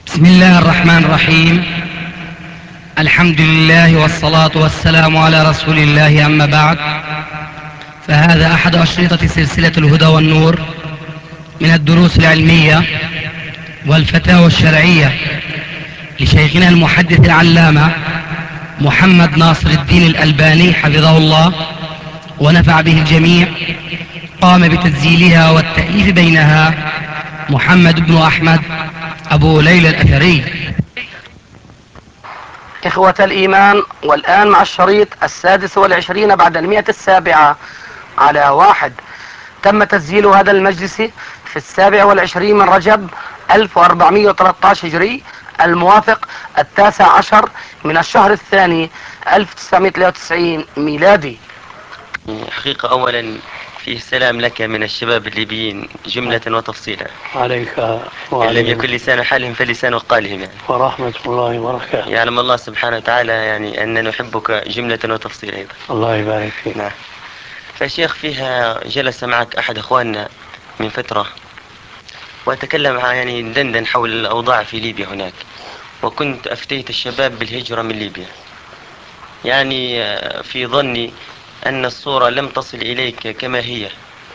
بسم الله الرحمن الرحيم. الحمد لله والصلاة والسلام على رسول الله، أما بعد، فهذا أحد أشرطة سلسلة الهدى والنور من الدروس العلمية والفتاوى الشرعية لشيخنا المحدث العلامة محمد ناصر الدين الألباني حفظه الله ونفع به الجميع. قام بتسجيلها والتأليف بينها محمد بن أحمد أبو ليلى الأثري. إخوة الإيمان، والآن مع الشريط 26 بعد 107 على 1. تم تسجيل هذا المجلس في 27 من رجب 1413 هجري، الموافق 19 من الشهر الثاني 1993 ميلادي. حقيقة أولا فيه السلام لك من الشباب الليبيين جملة وتفصيلا. عليك إن لم يكن لسان حالهم فلسان قالهم يعني. ورحمة الله وبركاته. يعلم الله سبحانه وتعالى يعني أن نحبك جملة وتفصيلا أيضا. الله يبارك فيك. نعم. فشيخ، فيها جلس معك أحد أخواننا من فترة وتكلم يعني دندن حول الأوضاع في ليبيا هناك، وكنت أفتيت الشباب بالهجرة من ليبيا، يعني في ظني أن الصورة لم تصل إليك كما هي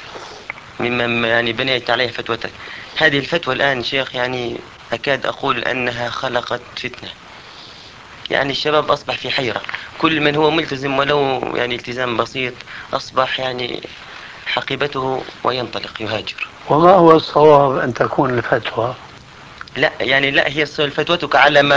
مما يعني بنيت عليه فتوتك. هذه الفتوى الآن شيخ يعني أكاد أقول أنها خلقت فتنة، يعني الشباب أصبح في حيرة، كل من هو ملتزم ولو يعني التزام بسيط أصبح يعني حقيبته وينطلق يهاجر. وما هو الصواب أن تكون الفتوى؟ لا يعني لا، هي فتوتك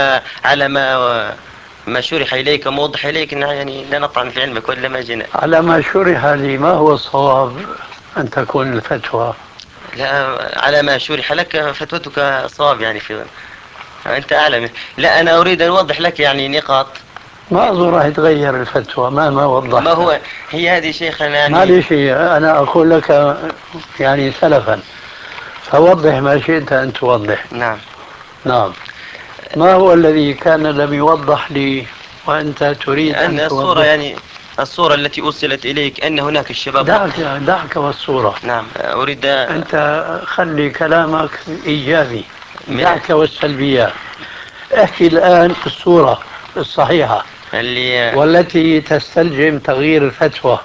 على ما شرح إليك موضح إليك، يعني لا نطعن في علمك ولا ما جينا. على ما شرح لي، ما هو الصواب أن تكون الفتوى؟ لا، على ما شرح لك فتوتك صواب يعني أنت أعلم. لا، أنا أريد أن أوضح لك يعني نقاط. ما أظن راح يتغير الفتوى ما ما وضحت. هو هي هذه شيخنا يعني. معلش، أنا أقول لك يعني سلفا، فوضح ما شئت أن توضح. نعم. نعم. ما هو الذي كان لم يوضح لي وأنت تريد أن أن الصورة توضح؟ يعني الصورة التي أرسلت إليك أن هناك الشباب دعك والصورة. نعم أريد أنت خلي كلامك إيجابي، من دعك والسلبيات. احكي الآن الصورة الصحيحة اللي والتي تستلزم تغيير الفتوى.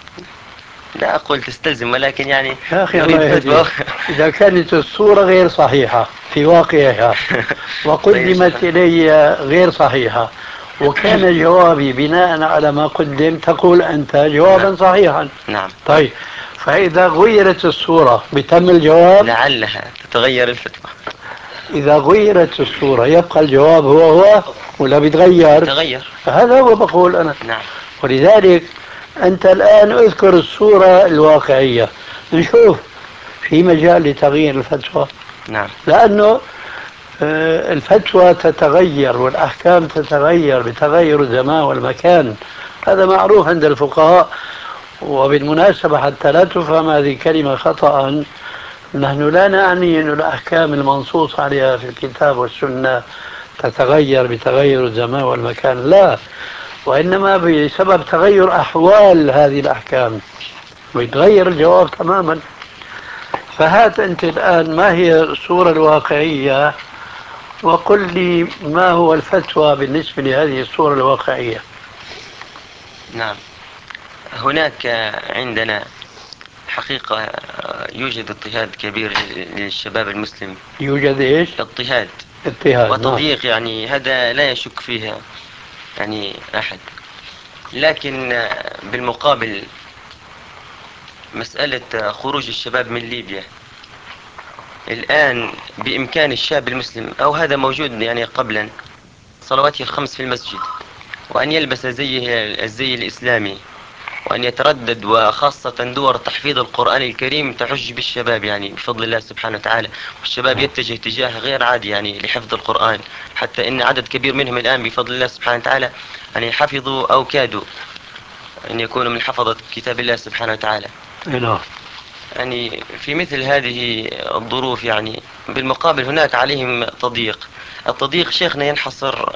لا أقول تستلزم، ولكن يعني يا أخي الله نريد فتوى. يهديك، إذا كانت الصورة غير صحيحة في واقعها طيب يا وقدمت شيخنا. إلي غير صحيحة، وكان جوابي بناء على ما قدم، تقول أنت نعم. جوابا صحيحا. نعم. طيب، فإذا غيرت الصورة بتم الجواب؟ لعلها تتغير الفتوى. إذا غيرت الصورة يبقى الجواب هو ولا بيتغير؟ يتغير. هذا هو بقول أنا. نعم. ولذلك أنت الآن اذكر الصورة الواقعية، نشوف في مجال لتغيير الفتوى. نعم. لأنه الفتوى تتغير والأحكام تتغير بتغير الزمان والمكان، هذا معروف عند الفقهاء. وبالمناسبة حتى لا تفهم هذه الكلمة خطأ، نحن لا نعني أن الأحكام المنصوص عليها في الكتاب والسنة تتغير بتغير الزمان والمكان، لا، وإنما بسبب تغير أحوال هذه الأحكام ويتغير الجواب تماما. فهات أنت الآن ما هي الصورة الواقعية وقل لي ما هو الفتوى بالنسبة لهذه الصورة الواقعية. نعم. هناك عندنا حقيقة يوجد اضطهاد كبير للشباب المسلم. يوجد إيش؟ اضطهاد اضطهاد، نعم. وتضييق، يعني هذا لا يشك فيها يعني أحد. لكن بالمقابل مسألة خروج الشباب من ليبيا الآن بإمكان الشاب المسلم، أو هذا موجود يعني قبلا، صلواته الخمس في المسجد، وأن يلبس الزي الإسلامي، وأن يتردد، وخاصة دور تحفيظ القرآن الكريم تحج بالشباب يعني بفضل الله سبحانه وتعالى، والشباب يتجه اتجاه غير عادي يعني لحفظ القرآن، حتى إن عدد كبير منهم الآن بفضل الله سبحانه وتعالى يعني حفظوا أو كادوا أن يكونوا من حفظة كتاب الله سبحانه وتعالى. نعم. يعني في مثل هذه الظروف يعني بالمقابل هناك عليهم تضييق. التضييق شيخنا ينحصر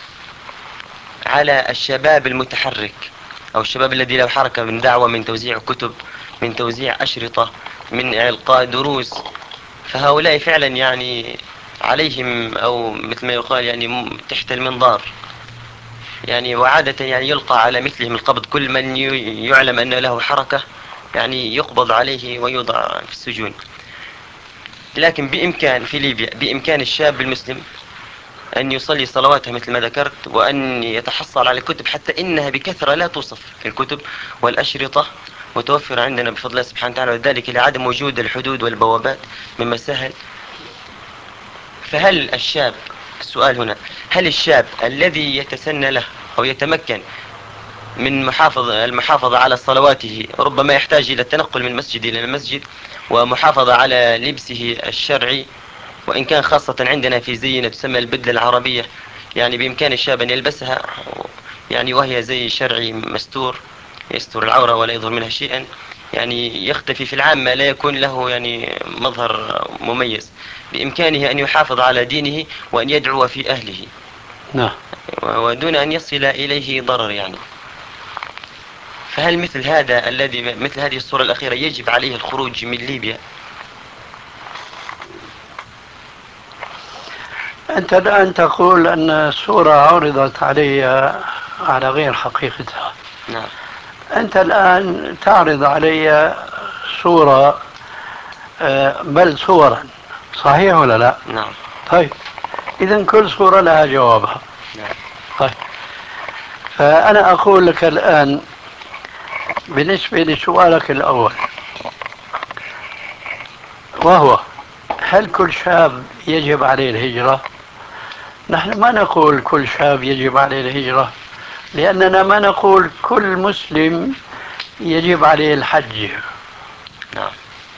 على الشباب المتحرك، أو الشباب الذي له حركة من دعوة، من توزيع كتب، من توزيع أشرطة، من إلقاء دروس. فهؤلاء فعلا يعني عليهم أو مثل ما يقال يعني تحت المنظار، يعني وعادة يعني يلقى على مثلهم القبض، كل من يعلم أن له حركة يعني يقبض عليه ويوضع في السجون. لكن في ليبيا بإمكان الشاب المسلم أن يصلي صلواته مثل ما ذكرت، وأن يتحصل على الكتب، حتى إنها بكثرة لا توصف، الكتب والأشرطة متوفرة عندنا بفضل الله سبحانه وتعالى، وذلك لعدم وجود الحدود والبوابات مما سهل. فهل الشاب، السؤال هنا، هل الشاب الذي يتسنى له أو يتمكن من المحافظة على صلواته، ربما يحتاج إلى التنقل من مسجد إلى المسجد ومحافظة على لبسه الشرعي، وإن كان خاصة عندنا في زينة تسمى البدلة العربية، يعني بإمكان الشاب أن يلبسها يعني وهي زي شرعي مستور يستر العورة ولا يظهر منها شيئا، يعني يختفي في العامة، لا يكون له يعني مظهر مميز، بإمكانه أن يحافظ على دينه وأن يدعو في أهله نعم. ودون أن يصل إليه ضرر يعني. فهل مثل هذا مثل هذه الصورة الأخيرة يجب عليه الخروج من ليبيا؟ أنت الآن تقول أن الصورة عرضت علي على غير حقيقتها. نعم. أنت الآن تعرض علي صورة، بل صورا، صحيح ولا لا؟ نعم. طيب، إذا كل صورة لها جوابها. نعم. طيب، فأنا أقول لك الآن بالنسبة لسؤالك الأول، وهو هل كل شاب يجب عليه الهجرة؟ نحن ما نقول كل شاب يجب عليه الهجرة، لأننا ما نقول كل مسلم يجب عليه الحج. نعم.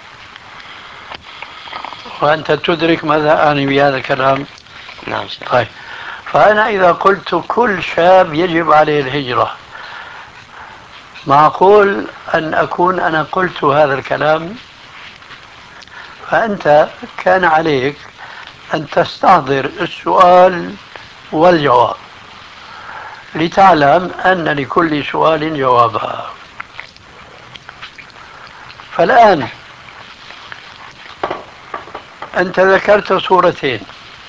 وأنت تدرك ماذا أعني بهذا الكلام؟ نعم شيخ. طيب، فأنا إذا قلت كل شاب يجب عليه الهجرة، معقول أن أكون أنا قلت هذا الكلام؟ فأنت كان عليك أن تستحضر السؤال والجواب لتعلم أن لكل سؤال جوابا. فالآن أنت ذكرت صورتين: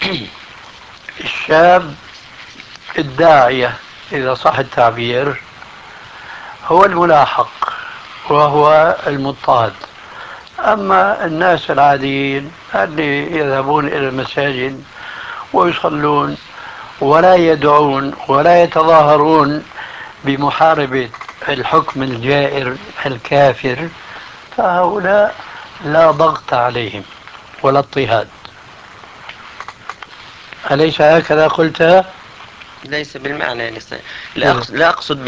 الشاب الداعية إذا صح التعبير هو الملاحق وهو المضطهد، أما الناس العاديين اللي يذهبون إلى المساجد ويصلون ولا يدعون ولا يتظاهرون بمحاربة الحكم الجائر الكافر، فهؤلاء لا ضغط عليهم ولا اضطهاد. أليس هكذا قلت؟ ليس بالمعنى، لا أقصد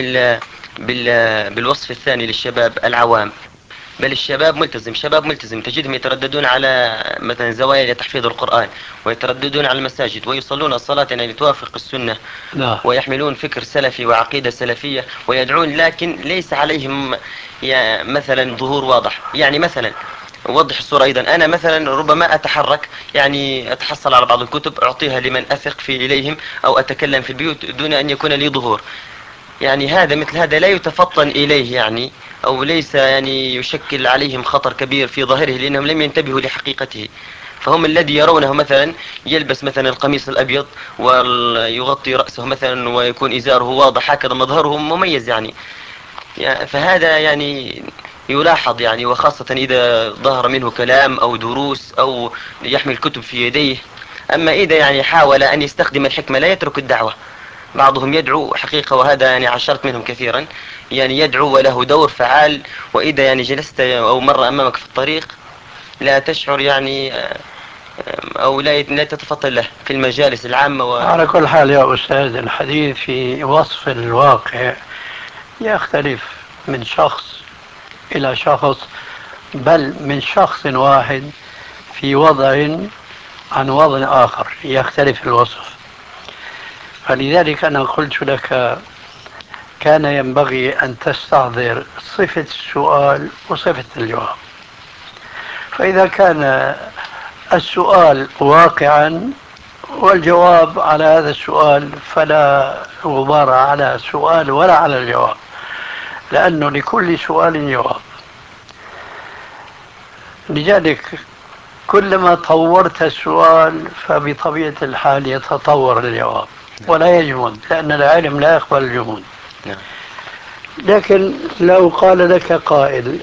بالوصف الثاني للشباب العوام، بل الشباب ملتزم، شباب ملتزم تجدهم يترددون على مثلا زوايا لتحفيظ القرآن، ويترددون على المساجد ويصلون الصلاة يعني توافق السنة، لا. ويحملون فكر سلفي وعقيدة سلفية ويدعون، لكن ليس عليهم مثلا ظهور واضح. يعني مثلا وضح الصورة أيضا، أنا مثلا ربما أتحرك يعني أتحصل على بعض الكتب أعطيها لمن أثق في إليهم، أو أتكلم في البيوت دون أن يكون لي ظهور، يعني هذا مثل هذا لا يتفطن إليه يعني، أو ليس يعني يشكل عليهم خطر كبير في ظاهره، لأنهم لم ينتبهوا لحقيقته. فهم الذي يرونه مثلا يلبس مثلا القميص الأبيض ويغطي رأسه مثلا ويكون إزاره واضح، هكذا مظهره مميز يعني. فهذا يعني يلاحظ يعني، وخاصة إذا ظهر منه كلام أو دروس أو يحمل كتب في يديه. أما إذا يعني حاول أن يستخدم الحكمة لا يترك الدعوة. بعضهم يدعو حقيقة، وهذا يعني عشرت منهم كثيرا، يعني يدعو وله دور فعال، وإذا يعني جلست أو مر أمامك في الطريق لا تشعر يعني أو لا تتفطن له في المجالس العامة على كل حال يا أستاذ، الحديث في وصف الواقع يختلف من شخص إلى شخص، بل من شخص واحد في وضع عن وضع آخر يختلف الوصف. فلذلك أنا قلت لك كان ينبغي أن تستحضر صفة السؤال وصفة الجواب. فإذا كان السؤال واقعا والجواب على هذا السؤال، فلا غبار على السؤال ولا على الجواب، لأنه لكل سؤال جواب. لذلك كلما طورت السؤال فبطبيعة الحال يتطور الجواب ولا يجمد، لأن العلم لا يقبل الجمود. نعم. لكن لو قال لك قائل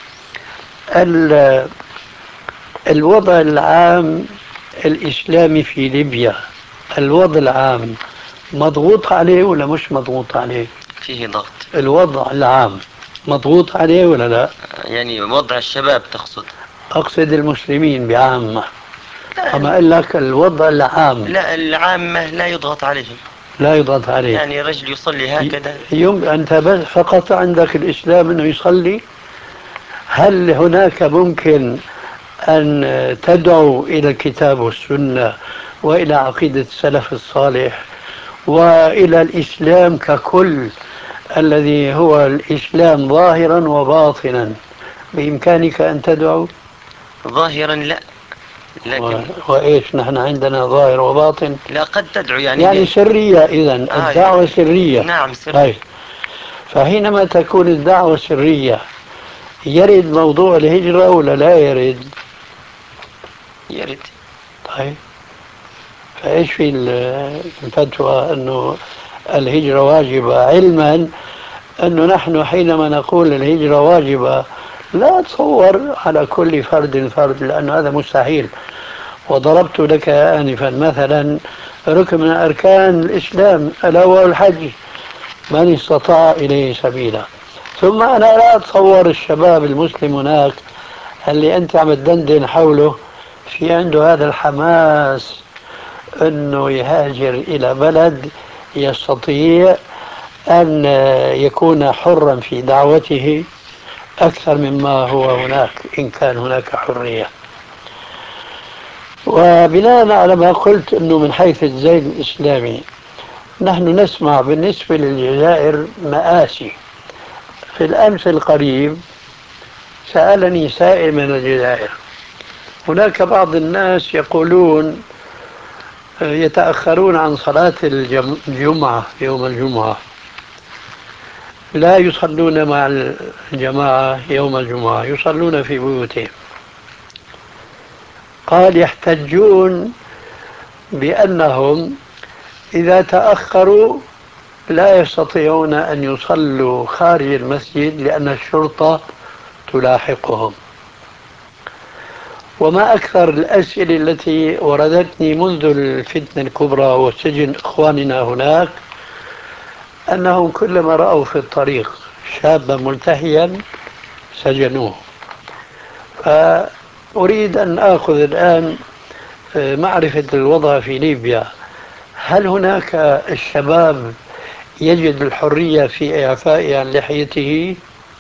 الوضع العام الإسلامي في ليبيا، الوضع العام مضغوط عليه ولا مش مضغوط عليه؟ فيه ضغط. الوضع العام مضغوط عليه ولا لا؟ يعني وضع الشباب تقصد؟ أقصد المسلمين بعامة. لا، أما أقول لك الوضع العام لا، العامة لا يضغط عليهم. لا يضغط عليه. يعني رجل يصلي هكذا. يوم أنت بس فقط عندك الإسلام أنه يصلي. هل هناك ممكن أن تدعو إلى الكتاب والسنة وإلى عقيدة السلف الصالح وإلى الإسلام ككل الذي هو الإسلام ظاهرا وباطنا، بإمكانك أن تدعو؟ ظاهرا لا، لكن وإيش نحن عندنا ظاهر وباطن؟ لا، قد تدعو يعني يعني سرية، إذن الدعوة سرية. نعم سرية. طيب، فحينما تكون الدعوة سرية يرد موضوع الهجرة ولا لا يرد؟ يرد. طيب، فإيش في الفتوى أنه الهجرة واجبة، علما أنه نحن حينما نقول الهجرة واجبة لا تصور على كل فرد لأنه هذا مستحيل. وضربت لك آنفا مثلا ركن من أركان الإسلام ألا وهو الحج، من استطاع إليه سبيلا. ثم أنا لا أتصور الشباب المسلم هناك اللي أنت عم تدندن حوله في عنده هذا الحماس أنه يهاجر إلى بلد يستطيع أن يكون حرا في دعوته أكثر مما هو هناك إن كان هناك حرية. وبناء على ما قلت أنه من حيث الزي الإسلامي نحن نسمع بالنسبة للجزائر مآسي. في الأمس القريب سألني سائل من الجزائر، هناك بعض الناس يقولون يتأخرون عن صلاة الجمعة يوم الجمعة، لا يصلون مع الجماعة يوم الجمعة، يصلون في بيوتهم. قال يحتجون بأنهم إذا تأخروا لا يستطيعون أن يصلوا خارج المسجد لأن الشرطة تلاحقهم. وما أكثر الأسئلة التي وردتني منذ الفتنة الكبرى وسجن إخواننا هناك أنهم كلما رأوا في الطريق شابا ملتحيا سجنوه. فأريد أن أخذ الآن معرفة الوضع في ليبيا. هل هناك الشباب يجد الحرية في إعفائه عن لحيته؟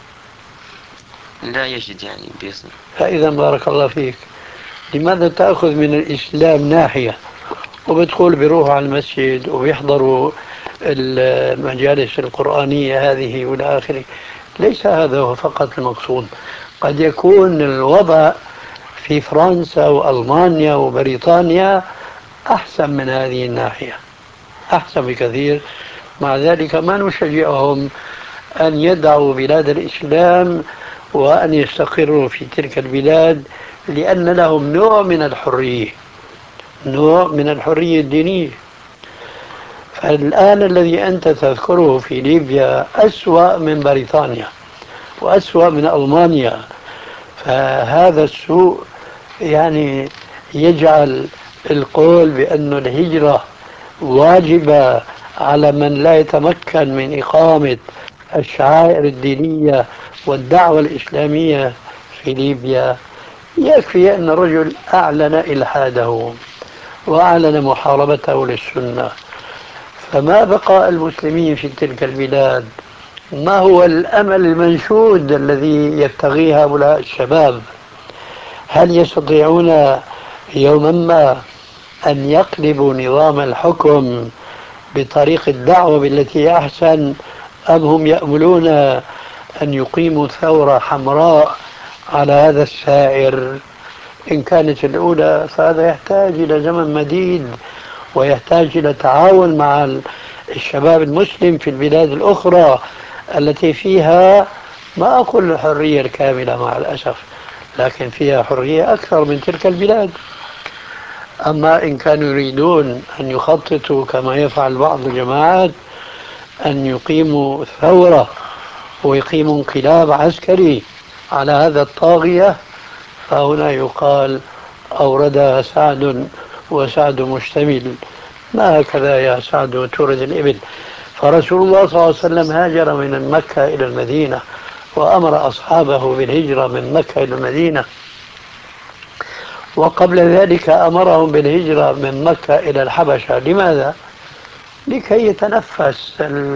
لا يجد يعني بيصل. فإذا بارك الله فيك، لماذا تأخذ من الإسلام ناحية وبتقول بيروحوا على المسجد وبيحضروا المجالس القرآنية هذه والى آخره؟ ليس هذا هو فقط المقصود. قد يكون الوضع في فرنسا وألمانيا وبريطانيا أحسن من هذه الناحية، أحسن بكثير. مع ذلك ما نشجعهم أن يدعوا بلاد الإسلام وأن يستقروا في تلك البلاد، لأن لهم نوع من الحرية، نوع من الحرية الدينية. فالآن الذي أنت تذكره في ليبيا أسوأ من بريطانيا وأسوأ من ألمانيا. فهذا السوء يعني يجعل القول بأن الهجرة واجبة على من لا يتمكن من إقامة الشعائر الدينية والدعوة الإسلامية في ليبيا. يكفي أن الرجل أعلن إلحاده وأعلن محاربته للسنة، فما بقى المسلمين في تلك البلاد؟ ما هو الأمل المنشود الذي يبتغيه هؤلاء الشباب؟ هل يستطيعون يوما ما أن يقلبوا نظام الحكم بطريق الدعوة بالتي أحسن، أم هم يأملون أن يقيموا ثورة حمراء على هذا السائر؟ إن كانت الأولى فهذا يحتاج إلى زمن مديد ويحتاج إلى تعاون مع الشباب المسلم في البلاد الأخرى التي فيها، ما أقول الحرية الكاملة مع الأسف، لكن فيها حرية أكثر من تلك البلاد. أما إن كانوا يريدون أن يخططوا كما يفعل بعض الجماعات أن يقيموا ثورة ويقيموا انقلاب عسكري على هذا الطاغية، فهنا يقال أوردها سعد وسعد مشتمل. ما هكذا يا سعد تورد الإبل. فرسول الله صلى الله عليه وسلم هاجر من مكة إلى المدينة وأمر أصحابه بالهجرة من مكة إلى المدينة، وقبل ذلك أمرهم بالهجرة من مكة إلى الحبشة. لماذا؟ لكي يتنفس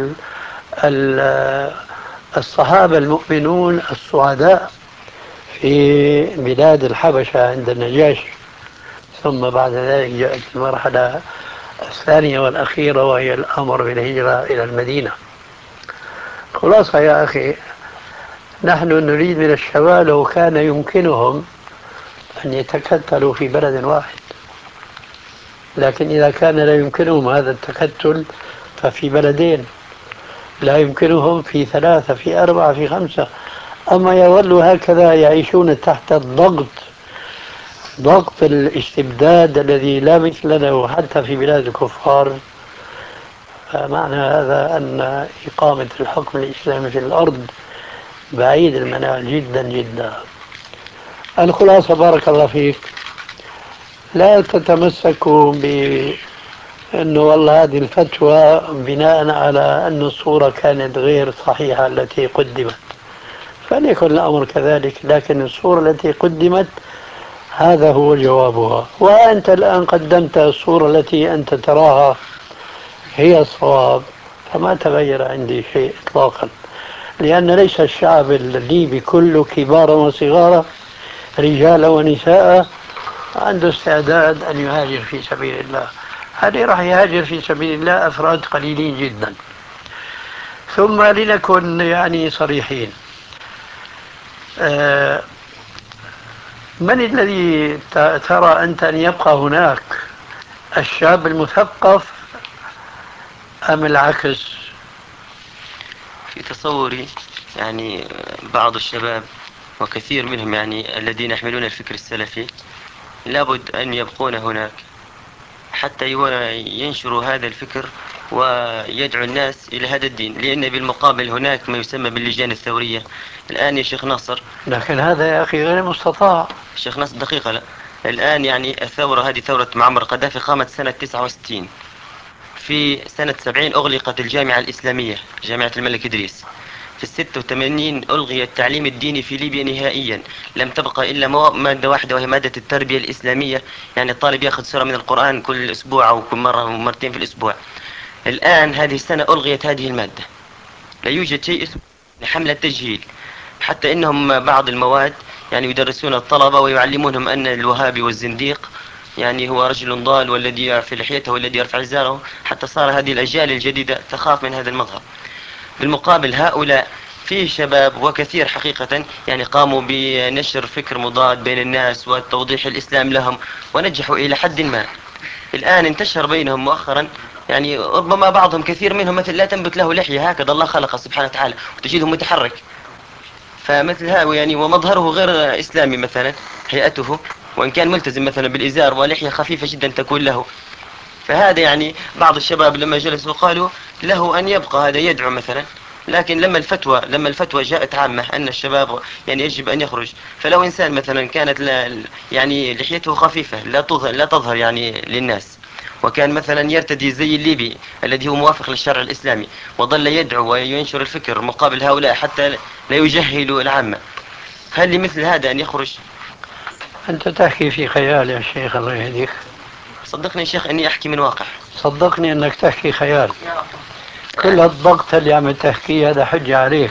ال الصحابة المؤمنون السعداء في بلاد الحبشة عند النجاشي. ثم بعد ذلك جاءت المرحلة الثانية والأخيرة وهي الأمر بالهجرة إلى المدينة. خلاصة يا أخي، نحن نريد من الشباب لو كان يمكنهم أن يتكتلوا في بلد واحد، لكن إذا كان لا يمكنهم هذا التكتل ففي بلدين، لا يمكنهم في 3 في 4 في 5. أما يظلوا هكذا يعيشون تحت الضغط، ضغط الاستبداد الذي لا مثل له حتى في بلاد الكفار. فمعنى هذا أن إقامة الحكم الإسلامي في الأرض بعيد المنال جدا جدا. الخلاصة بارك الله فيك، لا تتمسكوا بأنه والله هذه الفتوى بناء على أن الصورة كانت غير صحيحة التي قدمت، فليكن الأمر كذلك، لكن الصورة التي قدمت هذا هو جوابها. وأنت الآن قدمت الصورة التي أنت تراها هي الصواب، فما تغير عندي شيء إطلاقا، لأن ليس الشعب الليبي كله كبارا وصغارا رجالا ونساء عنده استعداد أن يهاجر في سبيل الله. هذه راح يهاجر في سبيل الله أفراد قليلين جدا. ثم لنكن يعني صريحين، من الذي ترى أنت أن يبقى هناك، الشاب المثقف أم العكس؟ في تصوري يعني بعض الشباب وكثير منهم يعني الذين يحملون الفكر السلفي لابد أن يبقون هناك حتى ينشروا هذا الفكر ويدعو الناس إلى هذا الدين، لأن بالمقابل هناك ما يسمى باللجان الثورية الآن يا شيخ ناصر. لكن هذا يا أخي غير مستطاع. شيخ ناصر دقيقة، لا، الآن يعني الثورة هذه ثورة معمر القذافي قامت سنة 69. في سنة 70 أغلقت الجامعة الإسلامية جامعة الملك إدريس. في 86 ألغي التعليم الديني في ليبيا نهائيا، لم تبقى إلا مادة واحدة وهي مادة التربية الإسلامية، يعني الطالب يأخذ سورة من القرآن كل أسبوع أو كل مرة أو مرتين في الأسبوع. الآن هذه السنة ألغيت هذه المادة، لا يوجد شيء اسمه حملة تجهيل، حتى إنهم بعض المواد يعني يدرسون الطلبة ويعلمونهم أن الوهابي والزنديق يعني هو رجل ضال والذي يعفي لحيته والذي يرفع إزاره، حتى صار هذه الأجيال الجديدة تخاف من هذا المظهر. بالمقابل هؤلاء فيه شباب وكثير حقيقة يعني قاموا بنشر فكر مضاد بين الناس وتوضيح الإسلام لهم ونجحوا إلى حد ما. الآن انتشر بينهم مؤخرا يعني ربما بعضهم كثير منهم مثل لا تنبت له لحية، هكذا الله خلقه سبحانه وتعالى وتجده متحرك، فمثل هذا يعني ومظهره غير إسلامي مثلا هيئته، وإن كان ملتزم مثلا بالإزار ولحية خفيفة جدا تكون له. فهذا يعني بعض الشباب لما جلسوا قالوا له أن يبقى هذا يدعو مثلا، لكن لما الفتوى جاءت عامة أن الشباب يعني يجب أن يخرج، فلو إنسان مثلا كانت يعني لحيته خفيفة لا تظهر يعني للناس، وكان مثلا يرتدي زي الليبي الذي هو موافق للشرع الإسلامي وظل يدعو وينشر الفكر مقابل هؤلاء حتى لا يجهلوا العامة، هل لمثل هذا أن يخرج؟ أنت تحكي في خيال يا شيخ، الله يهديك. صدقني يا شيخ أني أحكي من واقع. صدقني أنك تحكي خيال. كل الضغط اللي عم تحكيه هذا حجة عليك.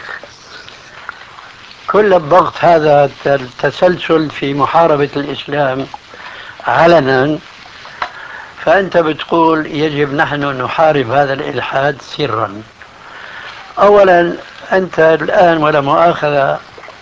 كل الضغط هذا التسلسل في محاربة الإسلام علنا، فأنت بتقول يجب نحن نحارب هذا الإلحاد سرا. أولا أنت الآن ولا مؤاخذة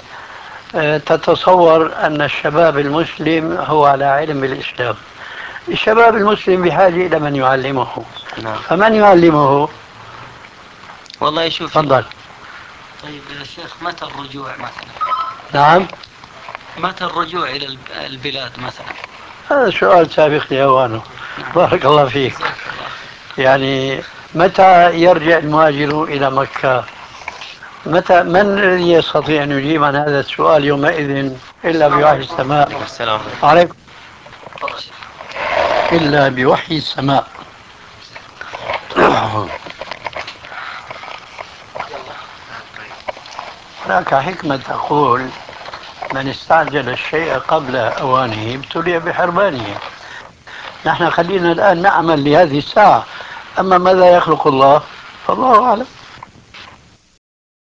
تتصور أن الشباب المسلم هو على علم بالإسلام. الشباب المسلم بحاجة إلى من يعلمه. نعم. فمن يعلمه؟ والله شوف. تفضل. طيب يا شيخ، متى الرجوع مثلا؟ نعم. متى الرجوع إلى البلاد مثلا؟ هذا سؤال سابق لأوانه. بارك الله فيك. يعني متى يرجع المهاجر إلى مكة؟ متى؟ من الذي يستطيع أن يجيب عن هذا السؤال يومئذ إلا بوحي السماء؟ السلام عليكم. إلا بوحي السماء. هناك حكمة تقول: من استعجل الشيء قبل أوانه ابتلي بحرمانه. نحن خلينا الآن نعمل لهذه الساعة، أما ماذا يخلق الله فالله أعلم.